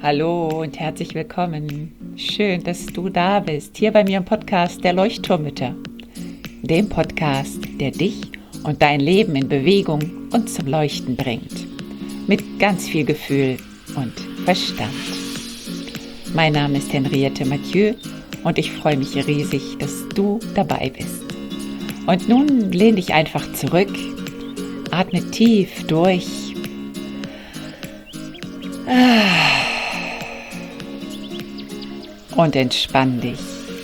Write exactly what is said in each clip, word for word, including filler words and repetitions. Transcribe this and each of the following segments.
Hallo und herzlich willkommen. Schön, dass du da bist, hier bei mir im Podcast der Leuchtturmmütter. Dem Podcast, der dich und dein Leben in Bewegung und zum Leuchten bringt. Mit ganz viel Gefühl und Verstand. Mein Name ist Henriette Mathieu und ich freue mich riesig, dass du dabei bist. Und nun lehn dich einfach zurück, atme tief durch. Und entspann dich.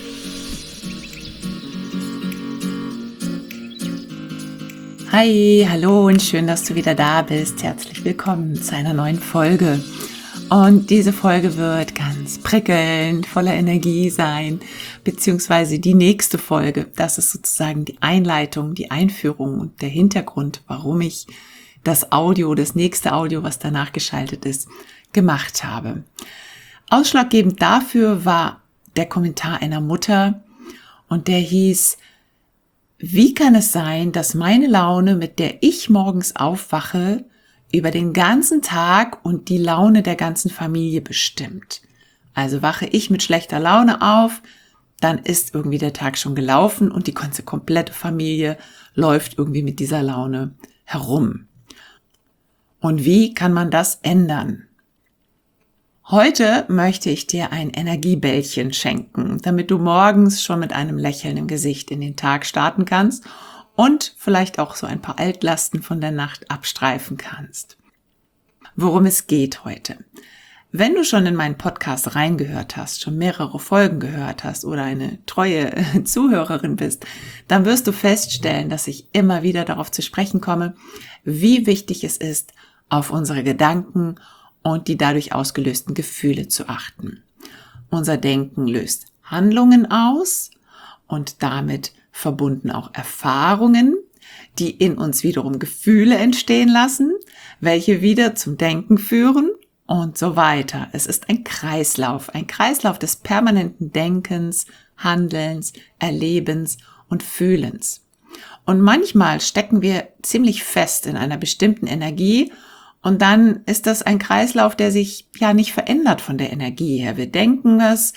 Hi, hallo und schön, dass du wieder da bist. Herzlich willkommen zu einer neuen Folge. Und diese Folge wird ganz prickelnd, voller Energie sein, beziehungsweise die nächste Folge. Das ist sozusagen die Einleitung, die Einführung und der Hintergrund, warum ich das Audio, das nächste Audio, was danach geschaltet ist, gemacht habe. Ausschlaggebend dafür war der Kommentar einer Mutter und der hieß: Wie kann es sein, dass meine Laune, mit der ich morgens aufwache, über den ganzen Tag und die Laune der ganzen Familie bestimmt? Also wache ich mit schlechter Laune auf, dann ist irgendwie der Tag schon gelaufen und die ganze komplette Familie läuft irgendwie mit dieser Laune herum. Und wie kann man das ändern? Heute möchte ich dir ein Energiebällchen schenken, damit du morgens schon mit einem Lächeln im Gesicht in den Tag starten kannst und vielleicht auch so ein paar Altlasten von der Nacht abstreifen kannst. Worum es geht heute. Wenn du schon in meinen Podcast reingehört hast, schon mehrere Folgen gehört hast oder eine treue Zuhörerin bist, dann wirst du feststellen, dass ich immer wieder darauf zu sprechen komme, wie wichtig es ist, auf unsere Gedanken und die dadurch ausgelösten Gefühle zu achten. Unser Denken löst Handlungen aus und damit verbunden auch Erfahrungen, die in uns wiederum Gefühle entstehen lassen, welche wieder zum Denken führen und so weiter. Es ist ein Kreislauf, ein Kreislauf des permanenten Denkens, Handelns, Erlebens und Fühlens. Und manchmal stecken wir ziemlich fest in einer bestimmten Energie. Und dann ist das ein Kreislauf, der sich ja nicht verändert von der Energie her. Wir denken es,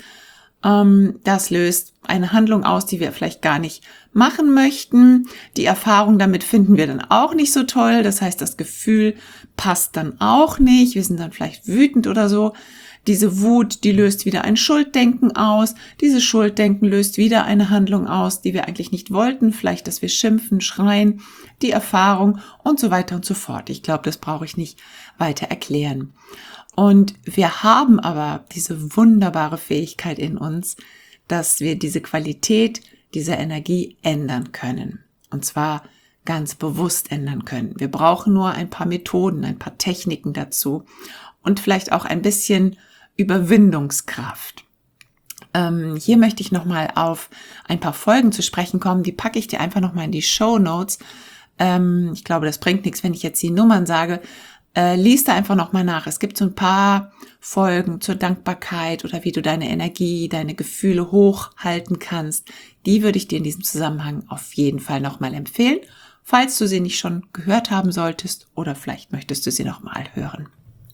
ähm, das löst eine Handlung aus, die wir vielleicht gar nicht machen möchten. Die Erfahrung damit finden wir dann auch nicht so toll. Das heißt, das Gefühl passt dann auch nicht. Wir sind dann vielleicht wütend oder so. Diese Wut, die löst wieder ein Schulddenken aus. Dieses Schulddenken löst wieder eine Handlung aus, die wir eigentlich nicht wollten. Vielleicht, dass wir schimpfen, schreien, die Erfahrung und so weiter und so fort. Ich glaube, das brauche ich nicht weiter erklären. Und wir haben aber diese wunderbare Fähigkeit in uns, dass wir diese Qualität dieser Energie ändern können. Und zwar ganz bewusst ändern können. Wir brauchen nur ein paar Methoden, ein paar Techniken dazu und vielleicht auch ein bisschen Überwindungskraft. Ähm, hier möchte ich nochmal auf ein paar Folgen zu sprechen kommen. Die packe ich dir einfach nochmal in die Shownotes. Ähm, ich glaube, das bringt nichts, wenn ich jetzt die Nummern sage. Äh, lies da einfach nochmal nach. Es gibt so ein paar Folgen zur Dankbarkeit oder wie du deine Energie, deine Gefühle hochhalten kannst. Die würde ich dir in diesem Zusammenhang auf jeden Fall nochmal empfehlen, falls du sie nicht schon gehört haben solltest oder vielleicht möchtest du sie nochmal hören.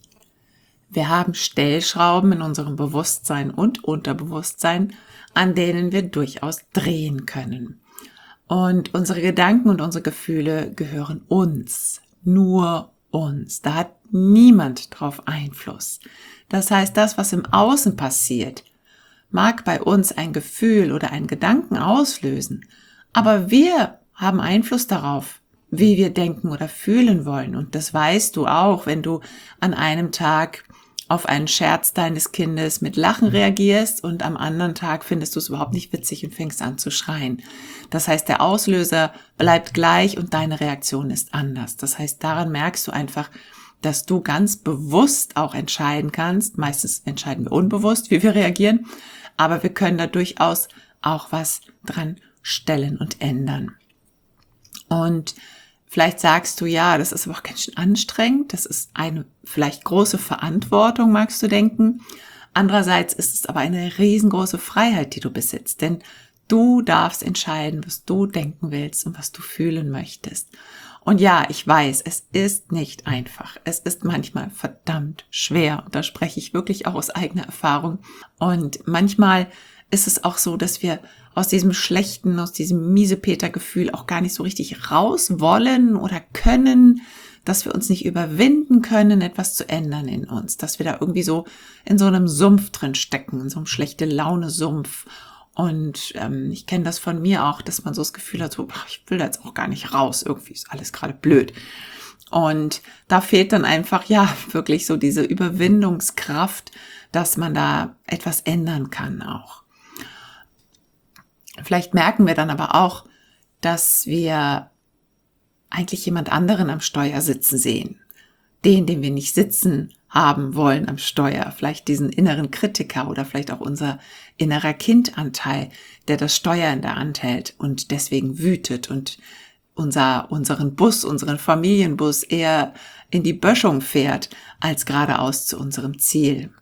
Wir haben Stellschrauben in unserem Bewusstsein und Unterbewusstsein, an denen wir durchaus drehen können. Und unsere Gedanken und unsere Gefühle gehören uns, nur uns. Da hat niemand drauf Einfluss. Das heißt, das, was im Außen passiert, mag bei uns ein Gefühl oder einen Gedanken auslösen, aber wir haben Einfluss darauf, wie wir denken oder fühlen wollen. Und das weißt du auch, wenn du an einem Tag auf einen Scherz deines Kindes mit Lachen reagierst und am anderen Tag findest du es überhaupt nicht witzig und fängst an zu schreien. Das heißt, der Auslöser bleibt gleich und deine Reaktion ist anders. Das heißt, daran merkst du einfach, dass du ganz bewusst auch entscheiden kannst. Meistens entscheiden wir unbewusst, wie wir reagieren, aber wir können da durchaus auch was dran stellen und ändern. Und vielleicht sagst du, ja, das ist aber auch ganz schön anstrengend. Das ist eine vielleicht große Verantwortung, magst du denken. Andererseits ist es aber eine riesengroße Freiheit, die du besitzt. Denn du darfst entscheiden, was du denken willst und was du fühlen möchtest. Und ja, ich weiß, es ist nicht einfach. Es ist manchmal verdammt schwer. Und da spreche ich wirklich auch aus eigener Erfahrung. Und manchmal ist es auch so, dass wir aus diesem schlechten, aus diesem Miesepeter-Gefühl auch gar nicht so richtig raus wollen oder können, dass wir uns nicht überwinden können, etwas zu ändern in uns, dass wir da irgendwie so in so einem Sumpf drin stecken, in so einem schlechte Laune-Sumpf. Und ähm, ich kenne das von mir auch, dass man so das Gefühl hat, so, ach, ich will da jetzt auch gar nicht raus, irgendwie ist alles gerade blöd. Und da fehlt dann einfach, ja, wirklich so diese Überwindungskraft, dass man da etwas ändern kann auch. Vielleicht merken wir dann aber auch, dass wir eigentlich jemand anderen am Steuer sitzen sehen. Den, den wir nicht sitzen haben wollen am Steuer. Vielleicht diesen inneren Kritiker oder vielleicht auch unser innerer Kindanteil, der das Steuer in der Hand hält und deswegen wütet und unser, unseren Bus, unseren Familienbus eher in die Böschung fährt, als geradeaus zu unserem Ziel.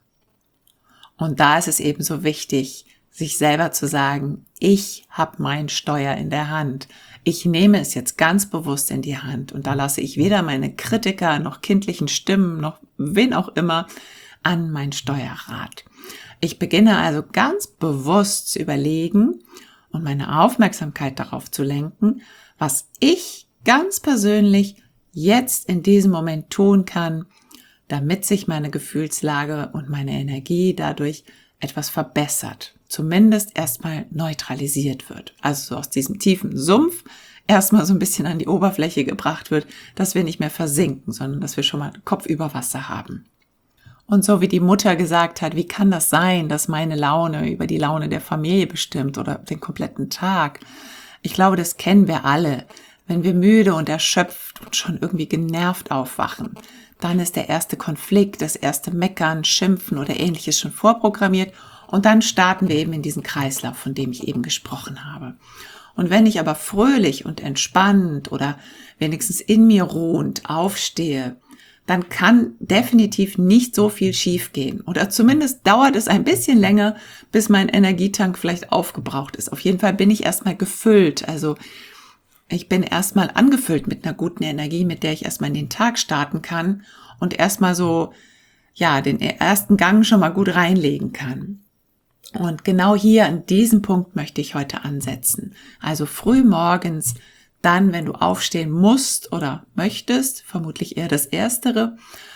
Und da ist es eben so wichtig, sich selber zu sagen, ich habe mein Steuer in der Hand. Ich nehme es jetzt ganz bewusst in die Hand und da lasse ich weder meine Kritiker noch kindlichen Stimmen noch wen auch immer an mein Steuerrad. Ich beginne also ganz bewusst zu überlegen und meine Aufmerksamkeit darauf zu lenken, was ich ganz persönlich jetzt in diesem Moment tun kann, damit sich meine Gefühlslage und meine Energie dadurch etwas verbessert, zumindest erstmal neutralisiert wird. Also so aus diesem tiefen Sumpf erstmal so ein bisschen an die Oberfläche gebracht wird, dass wir nicht mehr versinken, sondern dass wir schon mal Kopf über Wasser haben. Und so wie die Mutter gesagt hat, wie kann das sein, dass meine Laune über die Laune der Familie bestimmt oder den kompletten Tag? Ich glaube, das kennen wir alle. Wenn wir müde und erschöpft und schon irgendwie genervt aufwachen, dann ist der erste Konflikt, das erste Meckern, Schimpfen oder Ähnliches schon vorprogrammiert und dann starten wir eben in diesen Kreislauf, von dem ich eben gesprochen habe. Und wenn ich aber fröhlich und entspannt oder wenigstens in mir ruhend aufstehe, dann kann definitiv nicht so viel schiefgehen. Oder zumindest dauert es ein bisschen länger, bis mein Energietank vielleicht aufgebraucht ist. Auf jeden Fall bin ich erstmal gefüllt. Also ich bin erstmal angefüllt mit einer guten Energie, mit der ich erstmal in den Tag starten kann und erstmal so, ja, den ersten Gang schon mal gut reinlegen kann. Und genau hier an diesem Punkt möchte ich heute ansetzen. Also früh morgens, dann, wenn du aufstehen musst oder möchtest, vermutlich eher das Erstere.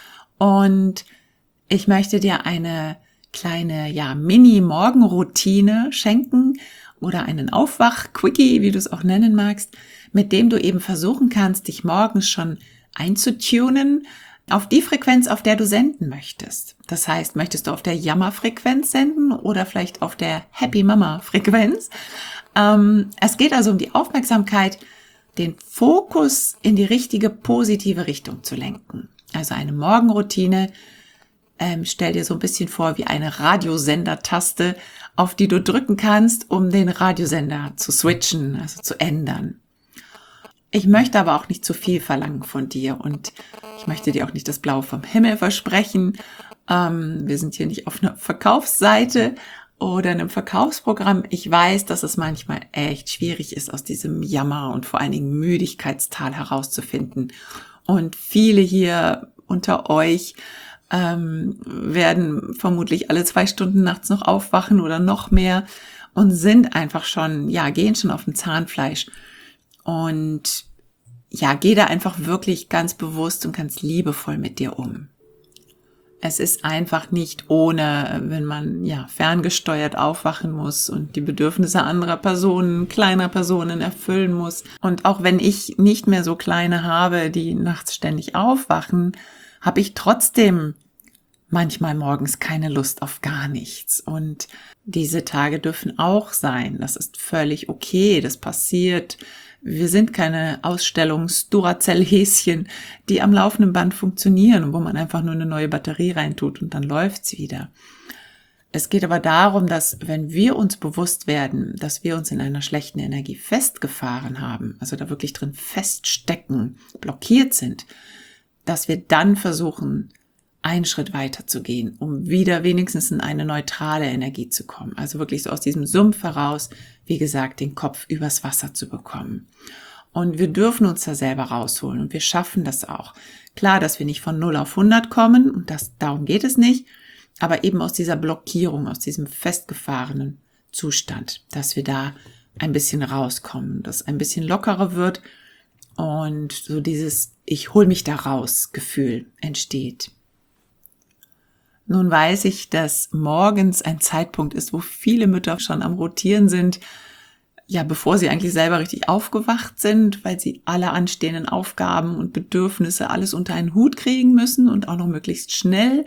Und ich möchte dir eine kleine, ja, Mini-Morgenroutine schenken oder einen Aufwach-Quickie, wie du es auch nennen magst, mit dem du eben versuchen kannst, dich morgens schon einzutunen auf die Frequenz, auf der du senden möchtest. Das heißt, möchtest du auf der Jammer-Frequenz senden oder vielleicht auf der Happy-Mama-Frequenz? Ähm, es geht also um die Aufmerksamkeit, den Fokus in die richtige, positive Richtung zu lenken. Also eine Morgenroutine, ähm, stell dir so ein bisschen vor wie eine Radiosender-Taste, auf die du drücken kannst, um den Radiosender zu switchen, also zu ändern. Ich möchte aber auch nicht zu viel verlangen von dir und ich möchte dir auch nicht das Blaue vom Himmel versprechen. Ähm, wir sind hier nicht auf einer Verkaufsseite oder einem Verkaufsprogramm. Ich weiß, dass es manchmal echt schwierig ist, aus diesem Jammer und vor allen Dingen Müdigkeitstal herauszufinden. Und viele hier unter euch ähm, werden vermutlich alle zwei Stunden nachts noch aufwachen oder noch mehr und sind einfach schon, ja, gehen schon auf dem Zahnfleisch. Und ja, geh da einfach wirklich ganz bewusst und ganz liebevoll mit dir um. Es ist einfach nicht ohne, wenn man ja ferngesteuert aufwachen muss und die Bedürfnisse anderer Personen, kleiner Personen erfüllen muss. Und auch wenn ich nicht mehr so kleine habe, die nachts ständig aufwachen, habe ich trotzdem manchmal morgens keine Lust auf gar nichts. Und diese Tage dürfen auch sein. Das ist völlig okay. Das passiert. Wir sind keine Ausstellungs-Duracell-Häschen, die am laufenden Band funktionieren und wo man einfach nur eine neue Batterie reintut und dann läuft's wieder. Es geht aber darum, dass wenn wir uns bewusst werden, dass wir uns in einer schlechten Energie festgefahren haben, also da wirklich drin feststecken, blockiert sind, dass wir dann versuchen, einen Schritt weiter zu gehen, um wieder wenigstens in eine neutrale Energie zu kommen. Also wirklich so aus diesem Sumpf heraus, wie gesagt, den Kopf übers Wasser zu bekommen. Und wir dürfen uns da selber rausholen und wir schaffen das auch. Klar, dass wir nicht von null auf hundert kommen und das, darum geht es nicht, aber eben aus dieser Blockierung, aus diesem festgefahrenen Zustand, dass wir da ein bisschen rauskommen, dass ein bisschen lockerer wird und so dieses Ich hol mich da raus Gefühl entsteht. Nun weiß ich, dass morgens ein Zeitpunkt ist, wo viele Mütter schon am Rotieren sind, ja, bevor sie eigentlich selber richtig aufgewacht sind, weil sie alle anstehenden Aufgaben und Bedürfnisse alles unter einen Hut kriegen müssen und auch noch möglichst schnell.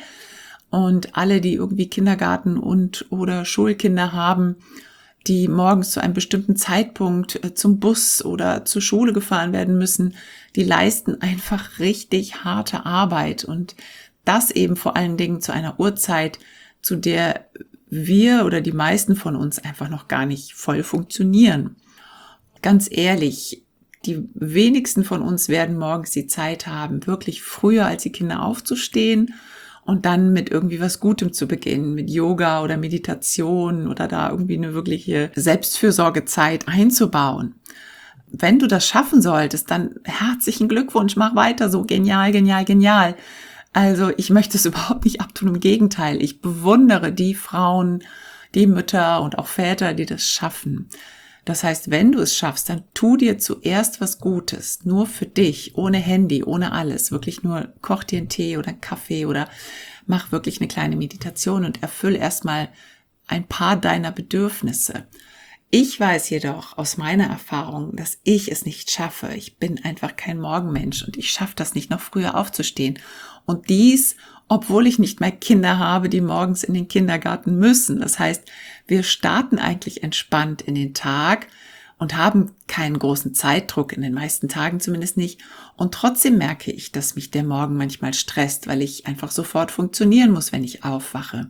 Und alle, die irgendwie Kindergarten und oder Schulkinder haben, die morgens zu einem bestimmten Zeitpunkt zum Bus oder zur Schule gefahren werden müssen, die leisten einfach richtig harte Arbeit. Und das eben vor allen Dingen zu einer Uhrzeit, zu der wir oder die meisten von uns einfach noch gar nicht voll funktionieren. Ganz ehrlich, die wenigsten von uns werden morgens die Zeit haben, wirklich früher als die Kinder aufzustehen und dann mit irgendwie was Gutem zu beginnen, mit Yoga oder Meditation oder da irgendwie eine wirkliche Selbstfürsorgezeit einzubauen. Wenn du das schaffen solltest, dann herzlichen Glückwunsch, mach weiter so, genial, genial, genial. Also ich möchte es überhaupt nicht abtun, im Gegenteil. Ich bewundere die Frauen, die Mütter und auch Väter, die das schaffen. Das heißt, wenn du es schaffst, dann tu dir zuerst was Gutes, nur für dich, ohne Handy, ohne alles. Wirklich nur koch dir einen Tee oder einen Kaffee oder mach wirklich eine kleine Meditation und erfüll erstmal ein paar deiner Bedürfnisse. Ich weiß jedoch aus meiner Erfahrung, dass ich es nicht schaffe. Ich bin einfach kein Morgenmensch und ich schaffe das nicht, noch früher aufzustehen. Und dies, obwohl ich nicht mehr Kinder habe, die morgens in den Kindergarten müssen. Das heißt, wir starten eigentlich entspannt in den Tag und haben keinen großen Zeitdruck, in den meisten Tagen zumindest nicht. Und trotzdem merke ich, dass mich der Morgen manchmal stresst, weil ich einfach sofort funktionieren muss, wenn ich aufwache.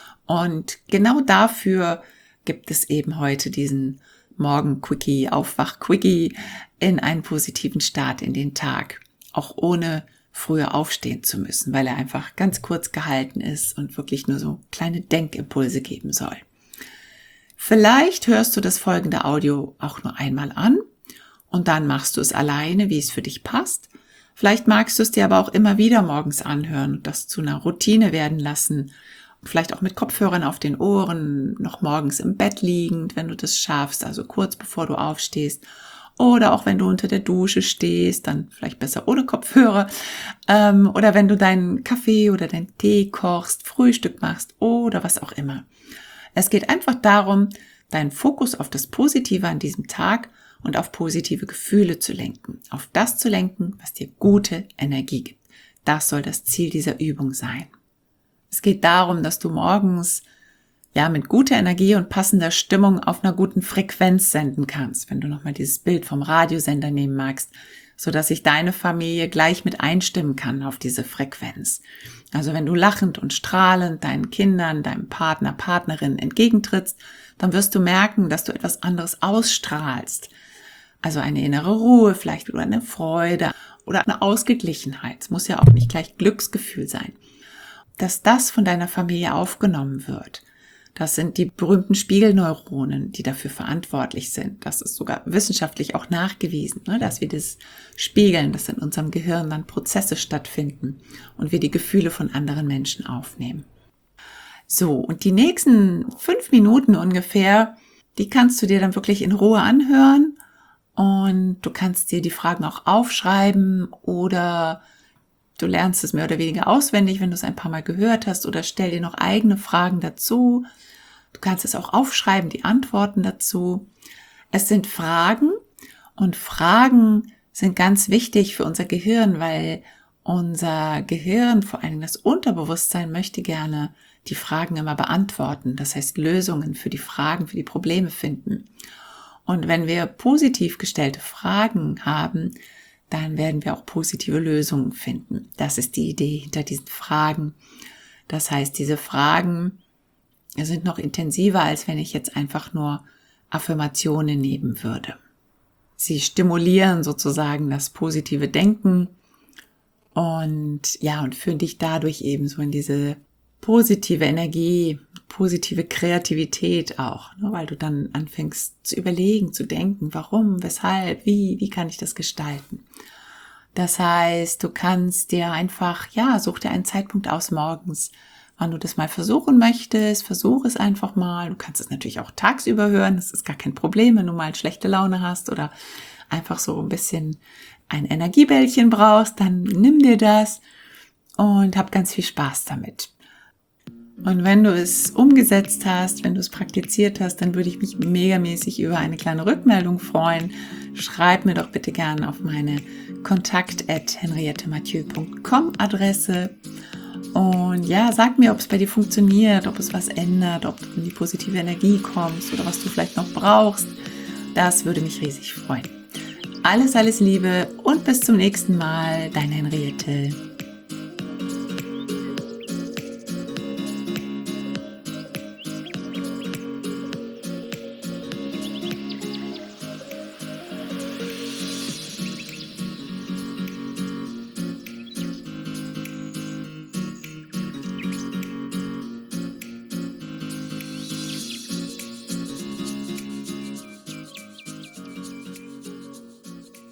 Und genau dafür gibt es eben heute diesen Morgen-Quickie, Aufwach-Quickie in einen positiven Start in den Tag. Auch ohne früher aufstehen zu müssen, weil er einfach ganz kurz gehalten ist und wirklich nur so kleine Denkimpulse geben soll. Vielleicht hörst du das folgende Audio auch nur einmal an und dann machst du es alleine, wie es für dich passt. Vielleicht magst du es dir aber auch immer wieder morgens anhören und das zu einer Routine werden lassen. Vielleicht auch mit Kopfhörern auf den Ohren, noch morgens im Bett liegend, wenn du das schaffst, also kurz bevor du aufstehst. Oder auch wenn du unter der Dusche stehst, dann vielleicht besser ohne Kopfhörer. Ähm, oder wenn du deinen Kaffee oder deinen Tee kochst, Frühstück machst oder was auch immer. Es geht einfach darum, deinen Fokus auf das Positive an diesem Tag und auf positive Gefühle zu lenken. Auf das zu lenken, was dir gute Energie gibt. Das soll das Ziel dieser Übung sein. Es geht darum, dass du morgens ja mit guter Energie und passender Stimmung auf einer guten Frequenz senden kannst, wenn du nochmal dieses Bild vom Radiosender nehmen magst, so dass sich deine Familie gleich mit einstimmen kann auf diese Frequenz. Also wenn du lachend und strahlend deinen Kindern, deinem Partner, Partnerin entgegentrittst, dann wirst du merken, dass du etwas anderes ausstrahlst. Also eine innere Ruhe, vielleicht oder eine Freude oder eine Ausgeglichenheit. Es muss ja auch nicht gleich Glücksgefühl sein. Dass das von deiner Familie aufgenommen wird. Das sind die berühmten Spiegelneuronen, die dafür verantwortlich sind. Das ist sogar wissenschaftlich auch nachgewiesen, ne, dass wir das spiegeln, dass in unserem Gehirn dann Prozesse stattfinden und wir die Gefühle von anderen Menschen aufnehmen. So, und die nächsten fünf Minuten ungefähr, die kannst du dir dann wirklich in Ruhe anhören und du kannst dir die Fragen auch aufschreiben oder du lernst es mehr oder weniger auswendig, wenn du es ein paar Mal gehört hast, oder stell dir noch eigene Fragen dazu. Du kannst es auch aufschreiben, die Antworten dazu. Es sind Fragen und Fragen sind ganz wichtig für unser Gehirn, weil unser Gehirn, vor allem das Unterbewusstsein, möchte gerne die Fragen immer beantworten. Das heißt, Lösungen für die Fragen, für die Probleme finden. Und wenn wir positiv gestellte Fragen haben, dann werden wir auch positive Lösungen finden. Das ist die Idee hinter diesen Fragen. Das heißt, diese Fragen sind noch intensiver, als wenn ich jetzt einfach nur Affirmationen nehmen würde. Sie stimulieren sozusagen das positive Denken und ja, und führen dich dadurch eben so in diese positive Energie, positive Kreativität auch, ne? Weil du dann anfängst zu überlegen, zu denken, warum, weshalb, wie, wie kann ich das gestalten? Das heißt, du kannst dir einfach, ja, such dir einen Zeitpunkt aus morgens, wann du das mal versuchen möchtest, versuch es einfach mal. Du kannst es natürlich auch tagsüber hören, das ist gar kein Problem, wenn du mal schlechte Laune hast oder einfach so ein bisschen ein Energiebällchen brauchst, dann nimm dir das und hab ganz viel Spaß damit. Und wenn du es umgesetzt hast, wenn du es praktiziert hast, dann würde ich mich megamäßig über eine kleine Rückmeldung freuen. Schreib mir doch bitte gerne auf meine kontakt at henriette mathieu punkt com Adresse. Und ja, sag mir, ob es bei dir funktioniert, ob es was ändert, ob du in die positive Energie kommst oder was du vielleicht noch brauchst. Das würde mich riesig freuen. Alles, alles Liebe und bis zum nächsten Mal, deine Henriette.